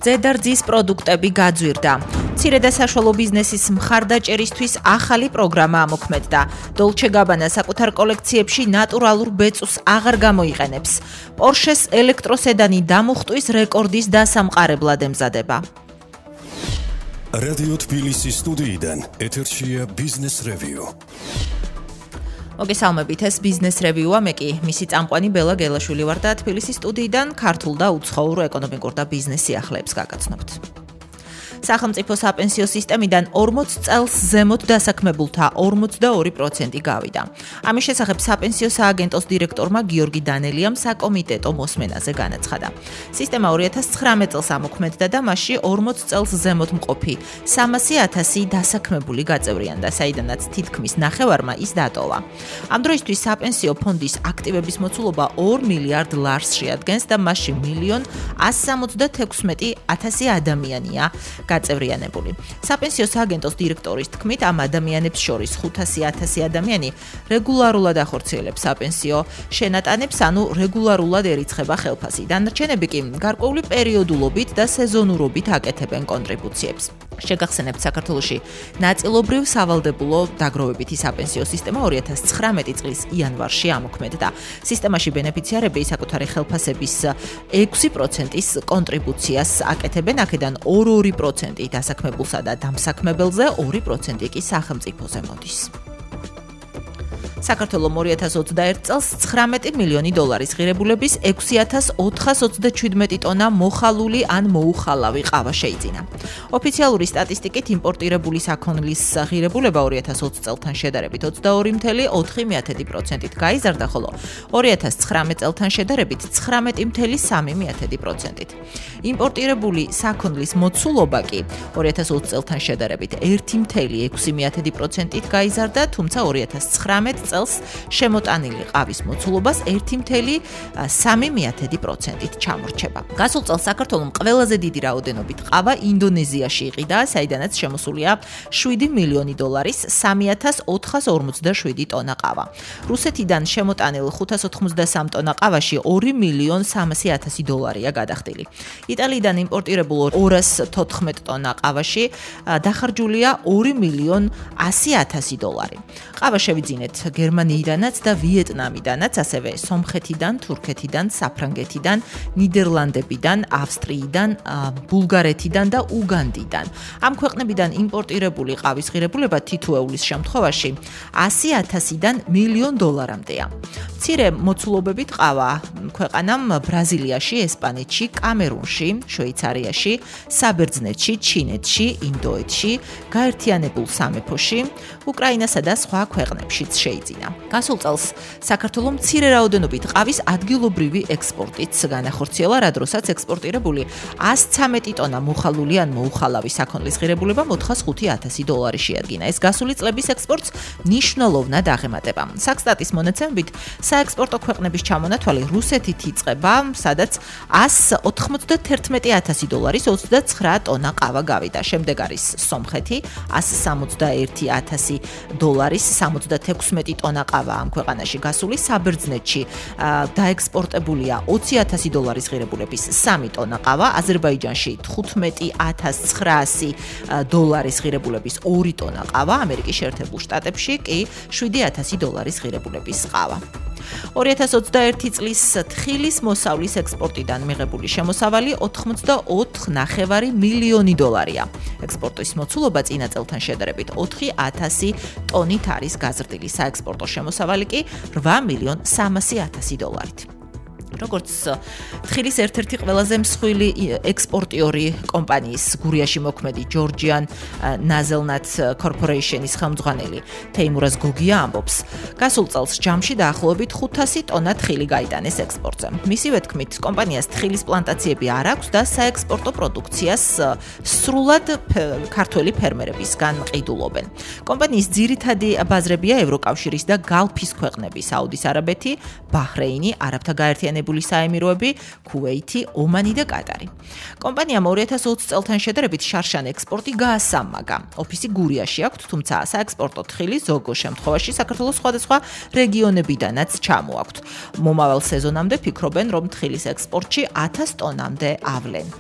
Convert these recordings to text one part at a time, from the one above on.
ზედარძის პროდუქტები გაძვირდა. მცირე და საშუალო ბიზნესის მხარდაჭერისთვის ახალი პროგრამა ამოქმედდა. Dolce & Gabbana საკუთარ კოლექციებში ნატურალურ ბეწვს აღარ გამოიყენებს. Porsche-ს ელექტროსედანი დამუხტვის რეკორდის დასამყარებლად ემზადება. რადიო თბილისის სტუდიიდან ეთერშია ბიზნეს რევიუ. მოგესალმებით, ეს ბიზნეს რევიუა, მე კი მისი წამყვანი ბელა გელაშვილი ვარ და თბილისის სტუდიიდან ქართულ და უცხოურ ეკონომიკურ და ბიზნეს სიახლეებს გაგაცნობთ. სახელმწიფო საპენსიო სისტემიდან 40 წელს ზემოთ დასაქმებულთა 42% გავიდა. ამის შესახებ საპენსიო სააგენტოს დირექტორმა გიორგი დანელიამ საკომიტეტო მოსმენაზე განაცხადა. სისტემა 2019 წელს ამოქმედდა და მასში 40 წელს ზემოთ მყოფი 300,000 დასაქმებული გაწევრიანდა, საიდანაც თითქმის ნახევარმა ის დატოვა. ამ დროისთვის საპენსიო ფონდის აქტივების მოცულობა 2 მილიარდ ლარს შეადგენს და მასში 1,176,000 ადამიანია გაწევრიანებული. საპენსიო სააგენტოს დირექტორის თქმით, ამ ადამიანებს შორის 500,000 ადამიანი რეგულარულად ახორციელებს საპენსიო შენატანებს, ანუ რეგულარულად ერიცხება ხელფასი. დანარჩენები კი გარკვეული პერიოდულობით და სეზონურობით აკეთებენ კონტრიბუციებს. შეგახსენებთ, საქართველოში ნაწილობრივ სავალდებულო დაგროვებითი საპენსიო სისტემა 2019 წლის იანვარში ამოქმედდა. სისტემაში ბენეფიციარები საკუთარი ხელფასების 6%-ის კონტრიბუციას აკეთებენ, აქედან 2% დასაქმებულსა და დამსაქმებელზე, 2% კი სახელმწიფოზე მოდის. საქართველოს 2021 წელს 19 მილიონი დოლარის ღირებულების 6,427 ტონა მოხალული ან მოუხალავი ყავა შეიძინა. ოფიციალური სტატისტიკით იმპორტირებული საქონლის ღირებულება 2020 წელთან შედარებით 22,4%-ით გაიზარდა, ხოლო 2019 წელთან შედარებით 19,3%-ით. იმპორტირებული საქონლის მოცულობა კი 2020 წელთან შედარებით 1,6%-ით გაიზარდა, თუმცა 2019 წელს შემოტანილი ყავის მოცულობას 1,3%-ით ჩამორჩება. გასულ წელს საქართველოს ყველაზე დიდი რაოდენობით ყავა ინდონეზიაში იყიდა, საიდანაც შემოსულია 7 მილიონი დოლარის 3,457 ტონა ყავა. რუსეთიდან შემოტანილ 583 ტონა ყავაში 2,300,000 დოლარია გადახდილი. იტალიიდან იმპორტირებულ 214 ტონა ყავაში დახარჯულია 2,100,000 დოლარი. ყავა შევიძინეთ გერმანიიდანაც და ვიეტნამიდანაც, ასევე სომხეთიდან, თურქეთიდან, საფრანგეთიდან, ნიდერლანდებიდან, ავსტრიიდან, ბულგარეთიდან და უგანდიდან. ამ ქვეყნებიდან იმპორტირებული ყავის ღირებულება თითოეულის შემთხვევაში 100,000-დან $1,000,000 დოლარამდეა. მცირე მოცულობებით ყავა ქვეყანამ ბრაზილიაში, ესპანეთში, კამერუნში, შვეიცარიაში, საბერძნეთში, ჩინეთში, ინდოეთში, გაერთიანებულ სამეფოში, უკრაინასა და სხვა ქვეყნებშიც შეიძინა. გასულ წელს საქართველოს მცირე რაოდენობით ყავის ადგილობრივი ექსპორტიც განახორციელა, რა დროსაც ექსპორტირებული 113 ტონა მოხალული ან მოუხალავი საქონლის ღირებულება 405,000 დოლარი შეადგინა. ეს გასული წლების ექსპორტს მნიშვნელოვნად აღემატება. საქსტატის მონაცემებით, საექსპორტო ქვეყნების ჩამონათვალი რუსეთით იწყება, სადაც 191,000 დოლარის 29 ტონა ყავა გავიდა. შემდეგ არის სომხეთი, 161,000 დოლარის 76 ტონა ყავა ამ ქვეყანაში გასული. საბერძნეთში დაექსპორტებულია 20,000 დოლარის ღირებულების 3 ტონა ყავა, აზერბაიჯანში 15,900 დოლარის ღირებულების 2 ტონა ყავა, ამერიკის შეერთებულ შტატებში კი 7,000 დოლარის ღირებულების ყავა. 2021 წლის თხილის მოსავლის ექსპორტიდან მიღებული შემოსავალი 84,5 მილიონი დოლარია. ექსპორტის მოცულობა წინა წელთან შედარებით 4,000 ტონით არის გაზრდილი. საექსპორტო შემოსავალი კი 8,300,000 დოლარით. როგორც თხილის ერთ-ერთი ყველაზე მსხვილი ექსპორტიორი კომპანიის გურიაში მოქმედი Georgian Nazelnat Corporation-ის ხელმძღვანელი თეიმურაზ გოგია ამბობს, გასულ წელს ჯამში დაახლოებით 500 ტონა თხილი გაიტანეს ექსპორტზე. მისივე თქმით, კომპანიას თხილის პლანტაციები არ აქვს და საექსპორტო პროდუქციას სრულად ქართველი ფერმერებისგან ყიდულობენ. კომპანიის ძირითადი ბაზრებია ევროკავშირის და გალფის ქვეყნები, საუდის არაბეთი, ბაჰრეინი, არაბთა გაერთიანებული საემიროები, ქუვეითი, ომანი და კატარი. კომპანიამ 2020 წელთან შედარებით შარშან ექსპორტი გაასამაგა. ოფისი გურიაში აქვს, თუმცა საექსპორტო თხილი ზოგ შემთხვევაში საქართველოს სხვადასხვა რეგიონებიდანაც ჩამოაქვთ. მომავალ სეზონამდე ფიქრობენ, რომ თხილის ექსპორტში 1000 ტონამდე ავლენ.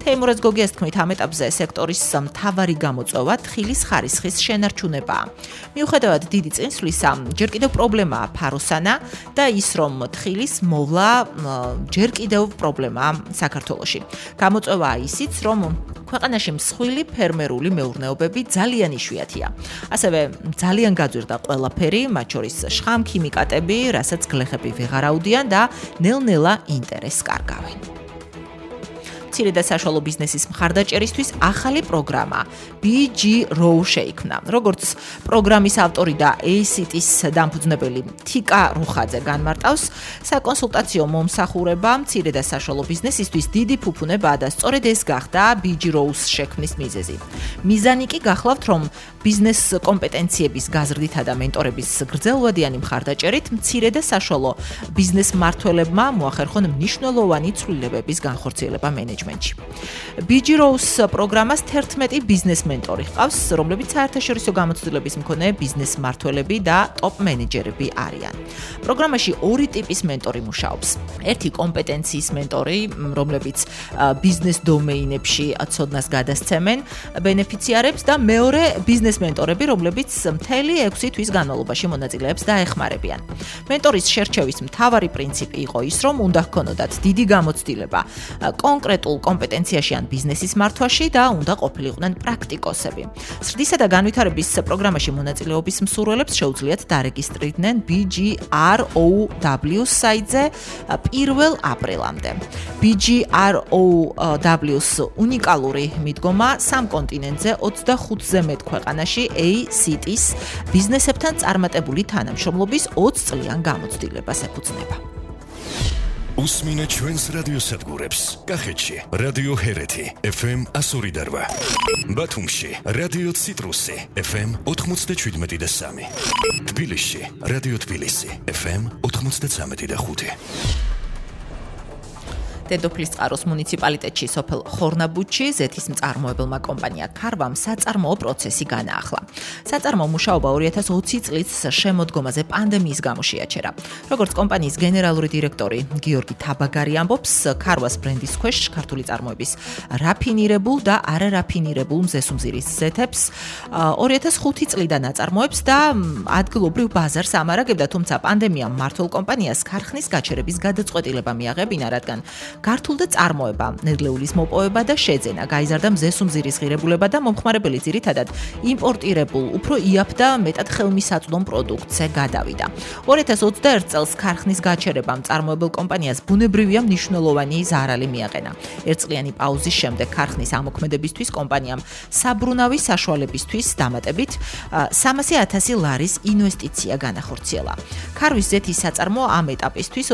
თეიმურაზ გოგიას თქმით, ამ ეტაპზე სექტორის მთავარი გამოწვევა თხილის ხარისხის შენარჩუნებაა. მიუხედავად დიდი წინსვლისა, ჯერ კიდევ პრობლემაა ფაროსანა და ის, რომ თხილის მოვლა ჯერ კიდევ პრობლემაა საქართველოში. გამოწვევაა ისიც, რომ ქვეყანაში მსხვილი ფერმერული მეურნეობები ძალიან იშვიათია. ასევე ძალიან გაძვირდა ყველაფერი, მათ შორის შხამქიმიკატები, რასაც გლეხები ვეღარ აუდიან და ნელ-ნელა ინტერესს კარგავენ. მცირე და საშუალო ბიზნესის მხარდაჭერისთვის ახალი პროგრამა BG Row შეიქმნა. როგორც პროგრამის ავტორი და ACT-ის დამფუძნებელი თიკა რუხაძე განმარტავს, საკონსულტაციო მომსახურება მცირე და საშუალო ბიზნესისთვის დიდი ფუფუნებაა და სწორედ ეს გახდა BG Row-ს შექმნის მიზეზი. მიზანი კი გახლავთ, რომ ბიზნეს კომპეტენციების გაზრდითა და მენტორების გრძელვადიანი მხარდაჭერით მცირე და საშუალო ბიზნეს მმართველებმა მოახერხონ მნიშვნელოვანი ცვლილებების განხორციელება მენეჯმენტში. BG Row-ს პროგრამას 11 ბიზნეს მენტორი ჰყავს, რომლებიც საერთაშორისო გამოცდილების მქონე ბიზნეს მმართველები და ტოპ მენეჯერები არიან. პროგრამაში ორი ტიპის მენტორი მუშაობს. ერთი კომპეტენციის მენტორი, რომლებიც ბიზნეს დომეინებში ცოდნას გადასცემენ ბენეფიციარებს და მეორე ბიზნეს მენტორები, რომლებიც მთელი 6 თვის განმავლობაში მონაწილეებს დაეხმარებიან. მენტორის შერჩევის მთავარი პრინციპი იყო ის, რომ უნდა ჰქონოდათ დიდი გამოცდილება კონკრეტულ კომპეტენციაში ან ბიზნესის მართვაში და უნდა ყოფილიყვნენ პრაქტიკოსები. სრდისა და განვითარების პროგრამაში მონაწილეობის მსურველებს შეუძლიათ დარეგისტრირდნენ BG Row საიტზე 1 აპრილამდე. BG Row-ს უნიკალური მიდგომა სამ კონტინენტზე 25-ზე მეტ ქვეყანაში ACT-ის ბიზნესებთან წარმატებული თანამშრომლობის 20 წლიან გამოცდილებას ეფუძნება. უსმინეთ ჩვენს რადიოსადგურებს. კახეთში რადიო ჰერეთი FM 102.8, ბათუმში რადიო ციტრუსი FM 97.3, თბილისში რადიო თბილისი FM 93.5. დედოფლის წყაროს მუნიციპალიტეტში სოფელ ხორნაბუჩში ზეთის მწარმოებელმა კომპანია ქარვამ საწარმოო პროცესი განაახლა. საწარმოო მუშაობა 2020 წლის შემოდგომაზე პანდემიის გამო შეაჩერა. როგორც კომპანიის გენერალური დირექტორი გიორგი თაბაგარი ამბობს, ქარვას ბრენდის ქვეშ ქართული წარმოების რაფინირებულ და არარაფინირებულ მზესუმზირის ზეთებს 2005 წლიდან აწარმოებს და ადგილობრივ ბაზარს ამარაგებდა, თუმცა პანდემიამ მმართველ კომპანიას ქარხნის გაჩერების გადაწყვეტილება მიაღებინა, რადგან გართულდა წარმოება, ნედლეულის მოპოვება და შეძენა, გაიზარდა მზესუმზირის ღირებულება და მომხმარებელი ძირითადად იმპორტირებულ, უფრო იაფ და მეტად ხელმისაწვდომ პროდუქტზე გადავიდა. 2021 წელს ქარხნის გაჩერებამ წარმოებელ კომპანიას ბუნებრივია მნიშვნელოვანი ზარალი მიაყენა. ერთწლიანი პაუზის შემდეგ ქარხნის ამოქმედებისთვის კომპანიამ საბრუნავი საშუალებისთვის დამატებით 300,000 ლარის ინვესტიცია განახორციელა. ქარვის ზეთის საწარმოო ამ ეტაპისთვის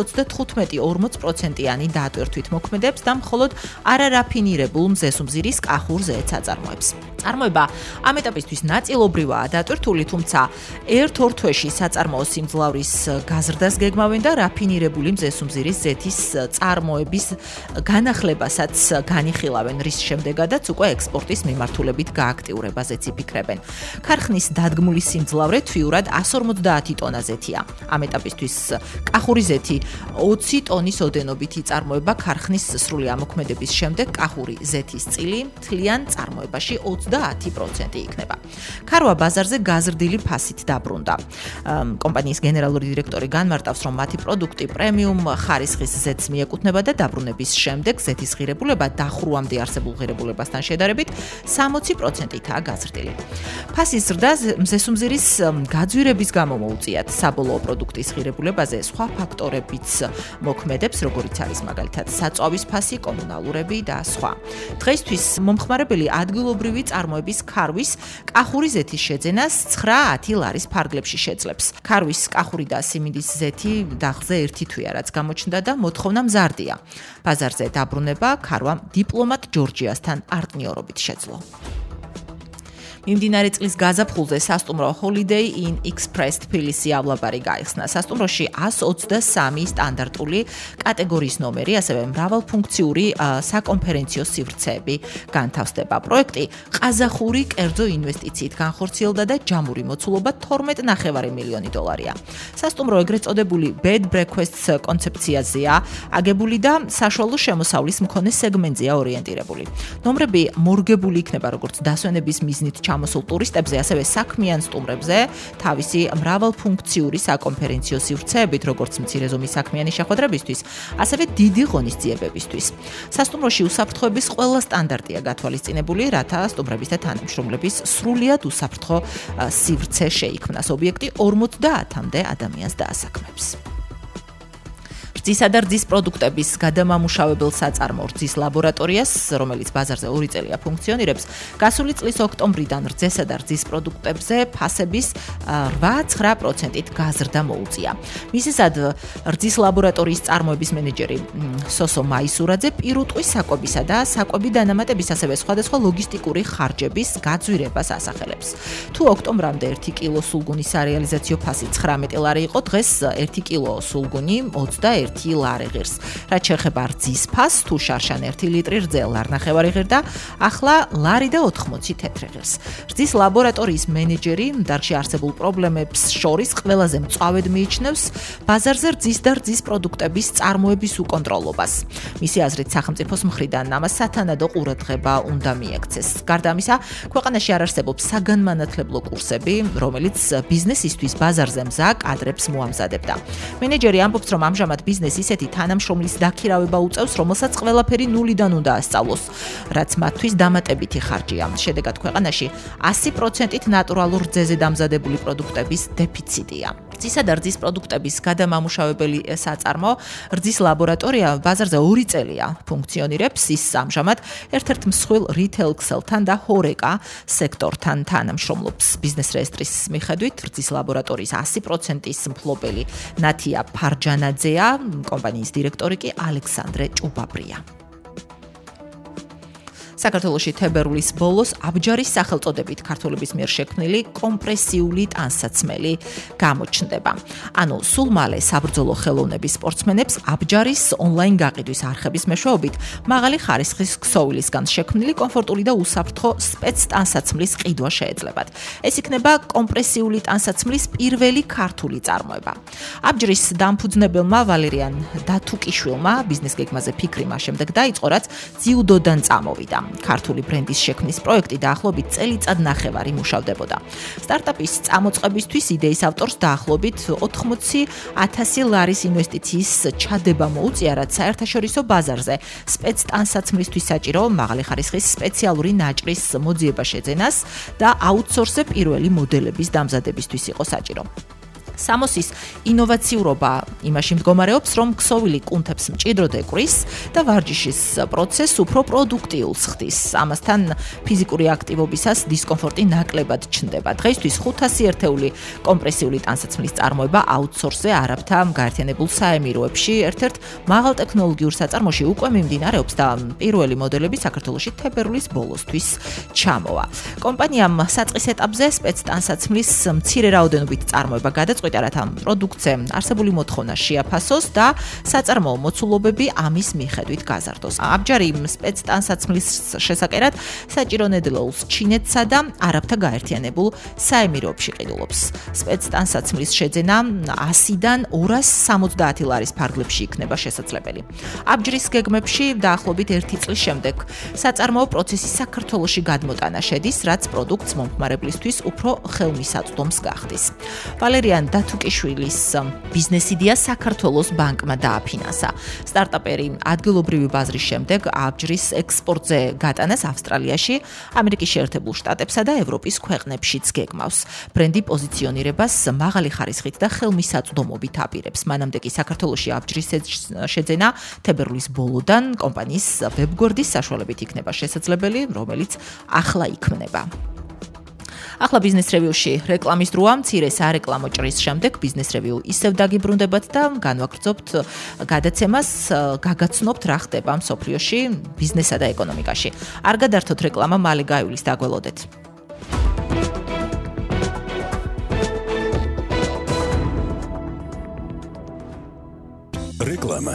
35-40%-იანი დაატვირთვით მოქმედებს და მხოლოდ არარაფინირებულ მზესუმზირის კახურ ზეთს აწარმოებს. წარმოება ამ ეტაპისთვის ნაწილობრივაა დატვირთული, თუმცა 1-2 თვეში საწარმოო სიმძლავრის გაზრდას გეგმავენ და რაფინირებული მზესუმზირის ზეთის წარმოების განახლებასაც განიხილავენ, რის შემდეგაც უკვე ექსპორტის მიმართულებით გააქტიურებაზეც იფიქრებენ. ქარხნის დადგმული სიმძლავრე თვიურად 150 ტონა ზეთია. ამ ეტაპისთვის კახური ზეთი 20 ტონის ოდენობით იწარმოება ქარხნის სრული ამოქმედების შემდეგ კახური ზეთის წილი მთლიან წარმოებაში 30% იქნება. ქარვა ბაზარზე გაზრდილი ფასით დაბრუნდა. კომპანიის გენერალური დირექტორი განმარტავს, რომ მათი პროდუქტი პრემიუმ ხარისხის ზეთს მიეკუთვნება და დაბრუნების შემდეგ ზეთის ღირებულება დახურვამდე არსებულ ღირებულებასთან შედარებით 60%-ითაა გაზრდილი. ფასის ზრდა მზესუმზირის გაძვირების გამო მოუწიათ. საბოლოო პროდუქტის ღირებულებაზე სხვა ფაქტორებიც მოქმედებს, როგორიც არის მაგალითად საწვავის ფასი, კომუნალურები და სხვა. დღეისთვის მომხმარებელი ადგილობრივი წარმოების ქარვის კახური ზეთის შეძენას 9-10 ლარის ფარგლებში შეძლებს. ქარვის კახური და სიმინდის ზეთი დახზე 1 თვეა, რაც გამოჩნდა და მოთხოვნა მზარდია. ბაზარზე დაბრუნება ქარვამ დიპლომატ ჯორჯიასთან პარტნიორობით შეძლო. მიმდინარე წლის გაზაფხულზე სასტუმრო Holiday Inn Express თბილისი ავლაბარი გაიხსნა. სასტუმროში 123 სტანდარტული კატეგორიის ნომერი, ასევე მრავალფუნქციური საკონფერენციო სივრცეები განთავსდება. პროექტი ყაზახური კერძო ინვესტიციით განხორციელდა და ჯამური მოცულობა 12.5 მილიონი დოლარია. სასტუმრო ეგრეთ წოდებული bed breakfast კონცეფციაზეა აგებული და საშუალო შემოსავლის მქონე სეგმენტზეა ორიენტირებული. ნომრები მორგებული იქნება როგორც დასვენების მიზნით ჩამოსულ ტურისტებზე, ასევე საქმიან სტუმრებზე, თავისი მრავალფუნქციური საკონფერენციო სივრცეებით, როგორც მცირე ზომის საქმიანი შეხვედრებისთვის, ასევე დიდი ღონისძიებებისთვის. სასტუმროში უსაფრთხოების ყველა სტანდარტია გათვალისწინებული, რათა სტუმრების და თანამშრომლების სრულიად უსაფრთხო სივრცე შეიქმნას. ობიექტი 50-მდე ადამიანს დაასაქმებს. რძისა და რძის პროდუქტების გადამამუშავებელ საწარმო რძის ლაბორატორიას, რომელიც ბაზარზე 2 წელია ფუნქციონირებს, გასული წლის ოქტომბრიდან რძესა და რძის პროდუქტებზე ფასების 8-9%-ით გაზრდა მოუწია. მისესად რძის ლაბორატორიის წარმოების მენეჯერი სოსო მაისურაძე პირუტყვის საკვებისა და საკვები დანამატების, ასევე სხვადასხვა ლოგისტიკური ხარჯების გაძვირებას ასახელებს. თუ ოქტომბრამდე 1 კილო სულგუნის სარეალიზაციო ფასი 19 ლარი იყო, დღეს 1 კილო სულგუნი 21 ლარი ღირს. რაც შეეხება რძის ფასს, თუ შარშან 1 ლიტრი რძე ლარნახევარი ღირდა, ახლა ლარი და 80 თეთრი ღირს. რძის ლაბორატორიის მენეჯერი დარგში არსებულ პრობლემებს შორის ყველაზე მწვავედ მიიჩნევს ბაზარზე რძის და რძის პროდუქტების წარმოების უკონტროლობას. მისი აზრით, სახელმწიფოს მხრიდან ამას სათანადო ყურადღება უნდა მიექცეს. გარდა ამისა, ქვეყანაში არ არსებობს საგანმანათლებლო კურსები, რომელიც ბიზნესისთვის ბაზარზე მზა კადრებს მოამზადებდა. მენეჯერი ამბობს, რომ ამჟამად ბიზნესი ისეთი თანამშრომლის დაქირავება უწევს, რომელსაც ყველაფერი ნულიდან უნდა ასწავლოს, რაც მათთვის დამატებითი ხარჯია. შედეგად ქვეყანაში 100%-ით ნატურალურ რძეზე დამზადებული პროდუქტების დეფიციტია. რძისა და რძის პროდუქტების გადამამუშავებელი საწარმო რძის ლაბორატორია ბაზარზე 2 წელია ფუნქციონირებს. ის ამჟამად ერთ-ერთ მსხვილ რითეილ ქსელთან და ჰორეკა სექტორთან თანამშრომლობს. ბიზნეს რეესტრის მიხედვით რძის ლაბორატორიის 100%-ის მფლობელი ნათია ფარჯანაძეა, კომპანიის დირექტორი კი ალექსანდრე ჭუბაბრია. საქართველოში თებერვლის ბოლოს აბჯარის სახელწოდებით ქართველების მიერ შექმნილი კომპრესიული ტანსაცმელი გამოჩნდება. ანუ სულ მალე საბრძოლო ხელოვნების სპორტსმენებს აბჯარის ონლაინ გაყიდვის არხების მეშვეობით მაღალი ხარისხის ქსოვილისგან შექმნილი კომფორტული და უსაფრთხო სპეცტანსაცმლის ყიდვა შეეძლებათ. ეს იქნება კომპრესიული ტანსაცმლის პირველი ქართული წარმოება. აბჯრის დამფუძნებელმა ვალერიან დათუკიშვილმა ბიზნეს გეგმაზე ფიქრი მას შემდეგ დაიწყო, რაც ძიუდოდან წამოვიდა. ქართული ბრენდის შექმნის პროექტი დაახლოებით წელიწადნახევარი მუშავდებოდა. სტარტაპის წამოწყებისთვის იდეის ავტორს დაახლოებით 80,000 ლარის ინვესტიციის ჩადება მოუწია, რაც საერთაშორისო ბაზარზე სპეცტანსაცმლისთვის საჭირო მაღალი ხარისხის სპეციალური ნაჭრის მოძიება შეძენას და აუთსორსზე პირველი მოდელების დამზადებისთვის იყო საჭირო. სამოსის ინოვაციურობა იმაში მდგომარეობს, რომ ქსოვილი კუნთებს მჭიდროდ ეკვრის და ვარჯიშის პროცესს უფრო პროდუქტიულს ხდის. ამასთან ფიზიკური აქტივობისას დისკომფორტი ნაკლებად ჩნდება. დღეისთვის 500 ერთეული კომპრესიული ტანსაცმლის წარმოება აუთსორსზე არაბთა გაერთიანებულ საემიროებში ერთ-ერთ მაღალტექნოლოგიურ საწარმოში უკვე მიმდინარეობს და პირველი მოდელები საქართველოში თებერვლის ბოლოსთვის ჩამოვა. კომპანიამ საწყის ეტაპზე სპეცტანსაცმლის მცირე რაოდენობით წარმოება გადაწყვიტა, რათა პროდუქტზე არსებული მოთხოვნა შეაფასოს და საწარმოო მოცულობები ამის მიხედვით გაზარდოს. აბჯარი სპეცტანსაცმლის შესაკერად საჭირო ნედლეულს ჩინეთსა და არაბთა გაერთიანებულ საემიროებში ყიდულობს. სპეცტანსაცმლის შეძენა 100-დან 270 ლარის ფარგლებში იქნება შესაძლებელი. აბჯრის გეგმებში დაახლოებით 1 წლის შემდეგ საწარმოო პროცესი საქართველოში გადმოტანა შედის, რაც პროდუქტს მომხმარებლისთვის უფრო ხელმისაწვდომს გახდის. ვალერიან დათუკიშვილის ბიზნეს იდეა საქართველოს ბანკმა დააფინანსა. სტარტაპერი ადგილობრივი ბაზრის შემდეგ აბჯრის ექსპორტზე გატანას ავსტრალიაში, ამერიკის შეერთებულ შტატებსა და ევროპის ქვეყნებშიც გეგმავს. ბრენდი პოზიციონირებას მაღალი ხარისხით და ხელმისაწვდომობით აპირებს. მანამდე კი საქართველოში აბჯრის შეძენა თებერვლის ბოლოდან კომპანიის ვებგვერდის საშუალებით იქნება შესაძლებელი, რომელიც ახლა იქმნება. ახლა ბიზნეს რევიუში რეკლამის დროა. მცირე სარეკლამო ჭრის შემდეგ ბიზნეს რევიუ ისევ დაგიბრუნდებათ და განვაგრძობთ გადაცემას, გაგაცნობთ რა ხდება მსოფლიოში ბიზნესსა და ეკონომიკაში. არ გადართოთ რეკლამა, მალე გაივლის, დაგველოდეთ. რეკლამა.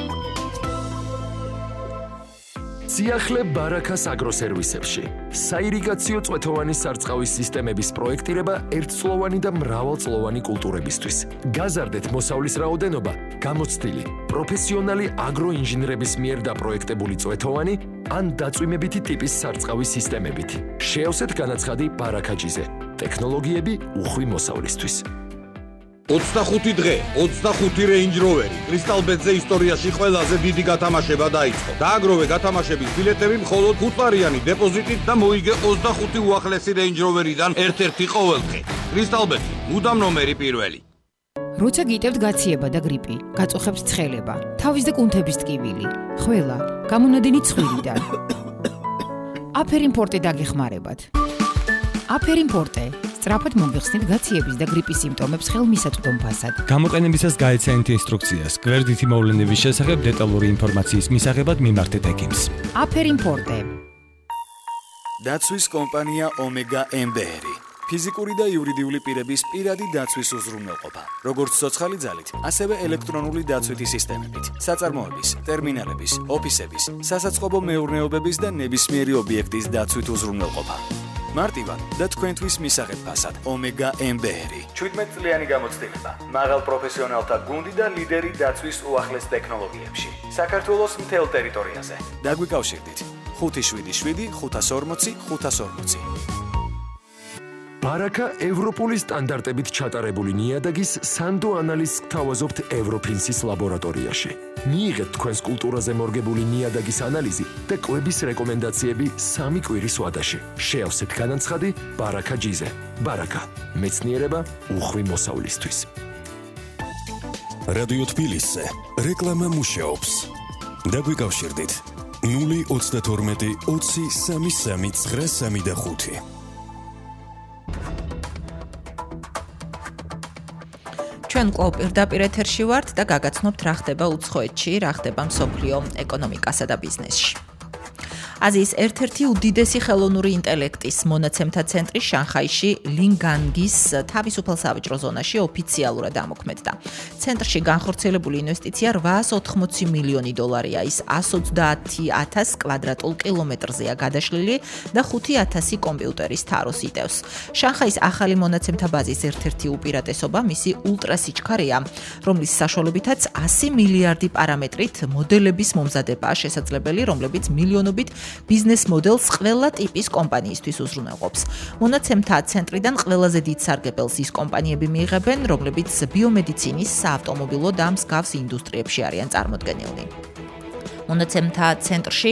სიახლე ბარაკას აგროსერვისებში. საირიგაციო წვეთოვანი სარწყავის სისტემების პროექტირება ერთწლოვანი და მრავალწლოვანი კულტურებისთვის. გაზარდეთ მოსავლის რაოდენობა, გამოცდილი, პროფესიონალი აგროინჟინრების მიერ დაპროექტებული წვეთოვანი ან დაწვიმებითი ტიპის სარწყავის სისტემებით. შეავსეთ განაცხადი ბარაკაჯიზე. ტექნოლოგიები უხვი მოსავლისთვის. 25 დღე, 25 Range Rover-ი. კრისტალბეტზე ისტორიაში ყველაზე დიდი გათამაშება დაიწყო. დააგროვე გათამაშების ბილეთები მხოლოდ 5-ლარიანი დეპოზიტით და მოიგე 25 უახლესი Range Rover-იდან ერთ-ერთი ყოველდღე. კრისტალბეტი, მუდამ ნომერი პირველი. როცა გიტევთ გაციება და გრიპი, გაწუხებთ ცხელება, თავის და კუნთების ტკივილი, ხველა, გამონადენი ცხვირიდან. აფერიმპორტე დაგეხმარებათ. აფერიმპორტე სწრაფად მომიხსნით გაციების და გრიპის სიმპტომებს ხელმისაწვდომფასად. გამოყენებისას გაეცანით ინსტრუქციას, გვერდითი მოვლენების შესახებ დეტალური ინფორმაციის მისაღებად მიმართეთ ექიმს. აფერიმპორტე. დაცვის კომპანია ომეგა MBR. ფიზიკური და იურიდიული პირების პირადი დაცვის უზრუნველყოფა. როგორც ცოცხალი ძალით, ასევე ელექტრონული დაცვითი სისტემებით, საწარმოების, ტერმინალების, ოფისების, სასაწყობო მეურნეობების და ნებისმიერი ობიექტის დაცვით უზრუნველყოფა. მარტივად და თქვენთვის მისაღებ ფასად ომეგა MBR. 17 წლიანი გამოცდილება, მაღალ პროფესიონალთა გუნდი და ლიდერი დაცვის უახლეს ტექნოლოგიებში. საქართველოს მთელ ტერიტორიაზე. დაგვიკავშირდით 577 540 540. ბარაკა ევროპული სტანდარტებით ჩატარებული ნიადაგის სანდო ანალიზს გთავაზობთ ევროფინსის ლაბორატორიაში. მიიღეთ თქვენს კულტურაზე მორგებული ნიადაგის ანალიზი და კვების რეკომენდაციები 3 კვირის ვადაში. შეავსეთ განაცხადი ბარაკა ჯიზე. ბარაკა, მეცნიერება უხვი მოსავლისთვის. რადიო თბილისზე რეკლამა მუშაობს. დაგვიკავშირდით 032 20 33 935. ჩვენ კვლავ პირდაპირ ეთერში ვართ და გაგაცნობთ რა ხდება უცხოეთში, რა ხდება მსოფლიო ეკონომიკასა და ბიზნესში. აზიის ერთ-ერთი უდიდესი ხელოვნური ინტელექტის მონაცემთა ცენტრი შანხაიში ლინგანგის თავისუფალ სავაჭრო ზონაში ოფიციალურად ამოქმედდა. ცენტრში განხორციელებული ინვესტიცია 880 მილიონი დოლარია, ის 130,000 კვადრატულ კილომეტრზეა გადაშლილი და 5,000 კომპიუტერის თაროს იტევს. შანხაის ახალი მონაცემთა ბაზის ერთ-ერთი უპირატესობა მისი ულტრასიჩქარეა, რომლის საშუალებითაც 100 მილიარდი პარამეტრით მოდელების მომზადებაა შესაძლებელი, რომლებიც მილიონობით ბიზნეს მოდელს ყველა ტიპის კომპანიისთვის უზრუნველყოფს. მონაცემთა ცენტრიდან ყველაზე დიდ სარგებელს ის კომპანიები მიიღებენ, რომლებიც ბიომედიცინის, საავტომობილო და მსგავს ინდუსტრიებში არიან წარმოდგენილნი. მონაცემთა ცენტრში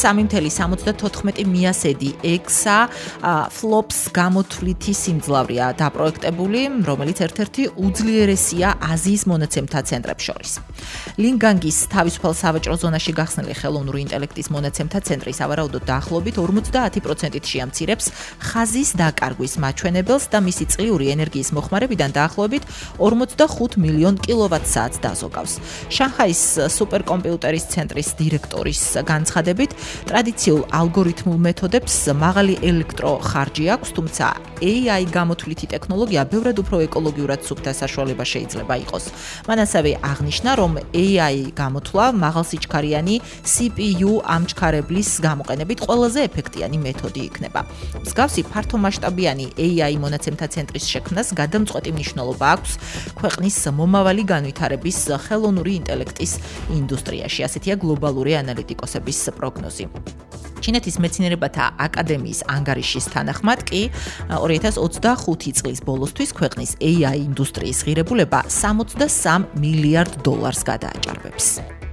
3.74 მიასედი ექსა ფლოპს გამოთვლითი სიმძლავრეა დაპროექტებული, რომელიც ერთ-ერთი უძლიერესია აზიის მონაცემთა ცენტრებს შორის. ლინგანგის თავისუფალ სავაჭრო ზონაში გახსნილი ხელოვნური ინტელექტის მონაცემთა ცენტრი სავარაუდოდ დაახლოებით 50%-ით შეამცირებს ხაზის დაკარგვის მაჩვენებელს და მისი წლიური ენერგიის მოხმარებიდან დაახლოებით 45 მილიონ კილოვატ-საათს დაზოგავს. შანხაის სუპერკომპიუტერის ცენტრის დირექტორის განცხადებით, ტრადიციულ ალგორითმულ მეთოდებს მაღალი ელექტროხარჯი აქვს, თუმცა AI გამოთვლითი ტექნოლოგია ბევრად უფრო ეკოლოგიურად სუფთა საშუალება შეიძლება იყოს. მან ასევე აღნიშნა, რომ AI გამოთვლა მაღალსიჩქარიანი CPU ამჩქარებლის გამოყენებით ყველაზე ეფექტიანი მეთოდი იქნება. მსგავსი ფართომასშტაბიანი AI მონაცემთა ცენტრის შექმნას გადამწყვეტი მნიშვნელობა აქვს ქვეყნის მომავალი განვითარების ხელოვნური ინტელექტის ინდუსტრიაში. ასეთია გლობალური ანალიტიკოსების პროგნოზი. ჩინეთის მეცნიერებათა აკადემიის ანგარიშის თანახმად კი 2025 წლის ბოლოსთვის ქვეყნის AI ინდუსტრიის ღირებულება 63 მილიარდ დოლარს გადააჭარბებს.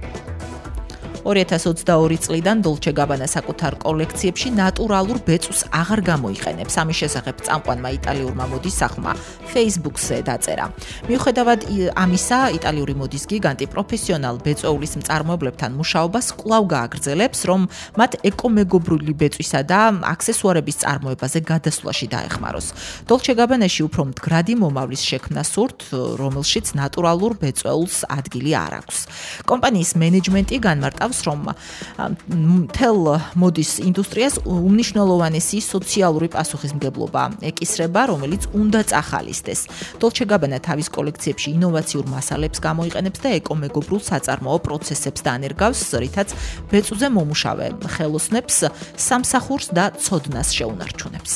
2022 წლიდან დოლჩე გაბანა საკუთარ კოლექციებში ნატურალურ ბეწვს აღარ გამოიყენებს. ამის შესახებ წამყვანმა იტალიურმა მოდის სახლმა Facebook-ზე დაწერა. მიუხედავად ამისა, იტალიური მოდის გიგანტი პროფესიონალ ბეწვეულის მწარმოებლებთან მუშაობას კვლავ გააგრძელებს, რომ მათ ეკომეგობრული ბეწვისა და აქსესუარების წარმოებაზე გადასვლაში დაეხმაროს. დოლჩე გაბანაში უფრო მდგრადი მომავლის შექმნა სურთ, რომელშიც ნატურალურ ბეწვეულს ადგილი არ აქვს. კომპანიის მენეჯმენტი განმარტავს, რომ მთელ მოდის ინდუსტრიას უმნიშვნელოვანესი სოციალური პასუხისმგებლობა ეკისრება, რომელიც უნდა წახალისდეს. Dolce & Gabbana თავის კოლექციებში ინოვაციურ მასალებს გამოიყენებს და ეკომეგობრულ საწარმოო პროცესებს დაანერგავს, რითაც ბეწვზე მომუშავე ხელოსნებს სამსახურს და ცოდნას შეუნარჩუნებს.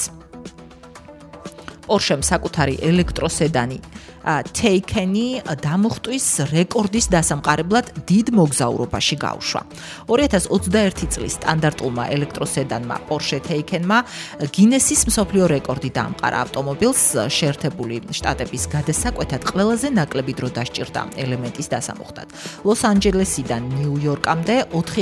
Porsche-მ საკუთარი ელექტროსედანი Taycan-ი დამუხტვის რეკორდის დასამყარებლად დიდ მოგზაურობაში გაუშვა. 2021 წლის სტანდარტულმა ელექტროსედანმა Porsche Taycan-მა გინესის მსოფლიო რეკორდი დაამყარა ავტომობილს შეერთებული შტატების გადასაკვეთად ყველაზე ნაკლები დრო დასჭირდა ელემენტის დასამუხტად. ლოს-ანჯელესიდან ნიუ-იორკამდე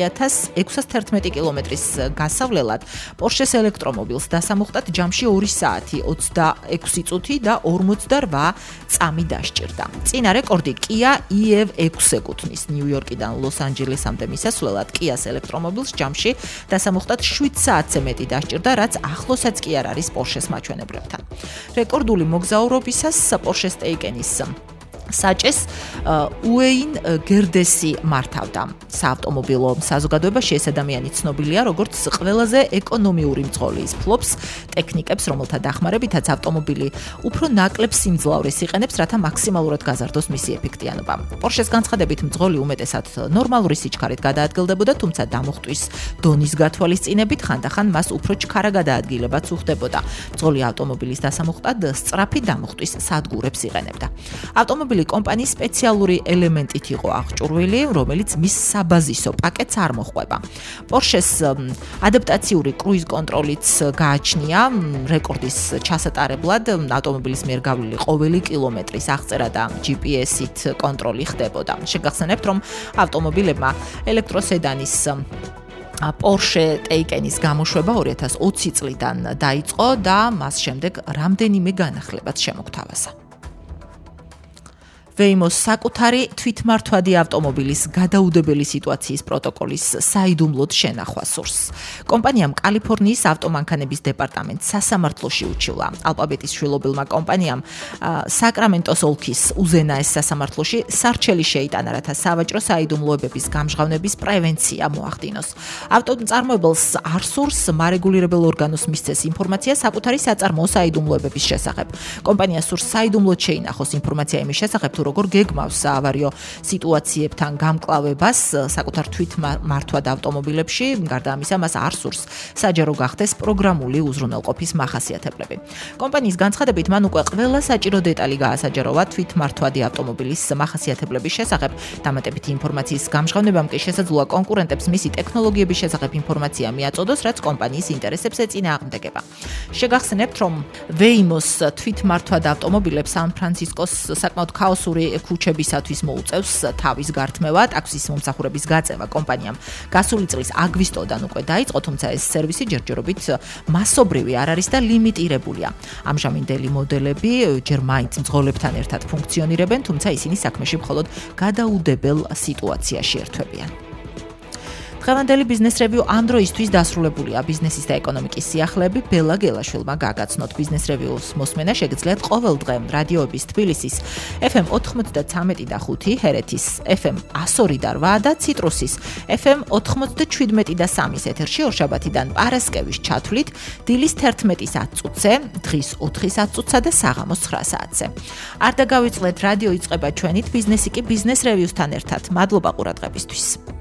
4611 კილომეტრის გასავლელად Porsche-s ელექტრომობილს დასამუხტად ჯამში 2 საათი 26 წუთი და 48 წამი დასჭირდა. წინა რეკორდი Kia EV6 ეკუთვნის. ნიუ-იორკიდან ლოს-ანჯელესამდე მისასვლელად Kia-s ელექტრომობილს ჯამში დასამუხტად 7 საათზე მეტი დასჭირდა, რაც ახლოსაც კი არ არის Porsche-s მაჩვენებლებთან. რეკორდული მოგზაურობისას Porsche Taycan-ის საჭეს უეინ გერდესი მართავდა. საავტომობილო საზოგადოებაში ეს ადამიანი ცნობილია როგორც ყველაზე ეკონომიური მძღოლის ფლობს ტექნიკებს, რომელთა დახმარებითაც ავტომობილი უფრო ნაკლებ სიმძლავრეს იყენებს, რათა მაქსიმალურად გაზარდოს მისი ეფექტიანობა. Porsche-s განცხადებით მძღოლი უმეტესად ნორმალური სიჩქარით გადაადგილდებოდა, თუმცა დამუხტვის დონის გათვალისწინებით ხანდახან მას უფრო ჩქარა გადაადგილებაც უხდებოდა. მძღოლი ავტომობილის დასამუხტად სწრაფი დამუხტვის სადგურებს იყენებდა. ავტომობილი კომპანიის სპეციალური ელემენტით იყო აღჭურვილი, რომელიც მის საბაზისო პაკეტს არ მოჰყვება. Porsche-s ადაპტაციური კრუიზ კონტროლიც გააჩნია რეკორდის ჩასატარებლად, ავტომობილის მიერ გავლილი ყოველი კილომეტრის აღწერა და GPS-ით კონტროლი ხდებოდა. შეგახსენებთ, რომ ავტომობილებმა ელექტროსედანის Porsche Taycan-ის გამოშვება 2020 წლიდან დაიწყო და მას შემდეგ რამდენიმე განახლებაც შემოგთავაზა. Waymo-s საკუთარი თვითმართვადი ავტომობილის გადაუდებელი სიტუაციის პროტოკოლის საიდუმლოდ შენახვა სურს. კომპანიამ კალიფორნიის ავტომანქანების დეპარტამენტს სასამართლოში უჩივლა. ალფაბეტის შვილობილმა კომპანიამ საკრამენტოს ოლქის უზენაეს სასამართლოში სარჩელი შეიტანა, რათა სავაჭრო საიდუმლოებების გამჟღავნების პრევენცია მოახდინოს. ავტომწარმოებელს არ სურს მარეგულირებელ ორგანოს მისცეს ინფორმაცია საკუთარი საწარმოო საიდუმლოებების შესახებ. კომპანია სურს საიდუმლოდ შეინახოს ინფორმაცია იმის შესახებ, თუ როგორ გეგმავს საავარიო სიტუაციებთან გამკლავებას საკუთარ თვითმართვად ავტომობილებში, გარდა ამისა მას არ სურს საჯარო გახდეს პროგრამული უზრუნველყოფის მახასიათებლები. კომპანიის განცხადებით, მან უკვე ყველა საჭირო დეტალი გაასაჯაროვა თვითმართვადი ავტომობილის მახასიათებლების შესახებ. დამატებითი ინფორმაციის გამჟღავნებამ კი შესაძლოა კონკურენტებს მისი ტექნოლოგიების შესახებ ინფორმაცია მიაწოდოს, რაც კომპანიის ინტერესებს ეწინააღმდეგება. შეგახსენებთ, რომ Waymo-s თვითმართვად ავტომობილებს სან-ფრანცისკოს საკმაოდ ქაოსური ქუჩებისათვის მოუწევს თავის გართმევა, ტაქსის მომსახურების გაწევა კომპანიამ გასული წლის აგვისტოდან უკვე დაიწყო, თუმცა ეს სერვისი ჯერჯერობით მასობრივი არ არის და ლიმიტირებულია. ამჟამინდელი მოდელები ჯერ მაინც მძღოლებთან ერთად ფუნქციონირებენ, თუმცა ისინი საქმეში მხოლოდ გადაუდებელ სიტუაციაში ერთვებიან. დღევანდელი ბიზნეს რევიუ ამ დროისთვის დასრულებულია. ბიზნესის და ეკონომიკის სიახლეები ბელა გელაშვილმა გაგაცნოთ. ბიზნეს რევიუს მოსმენა შეგიძლიათ ყოველ დღე რადიოების თბილისის FM 93 და 5, ჰერეთის FM 102 და 8 და ციტრუსის FM 97 და 3 ეთერში ორშაბათიდან პარასკევის ჩათვლით დილის 11-ის 10 წუთზე, დღის 4-ის 10 წუთსა და საღამოს 9 საათზე. არ დაგავიწყდეთ, რადიო იწყება ჩვენით, ბიზნესი კი ბიზნეს რევიუსთან ერთად. მადლობა ყურადღებისთვის.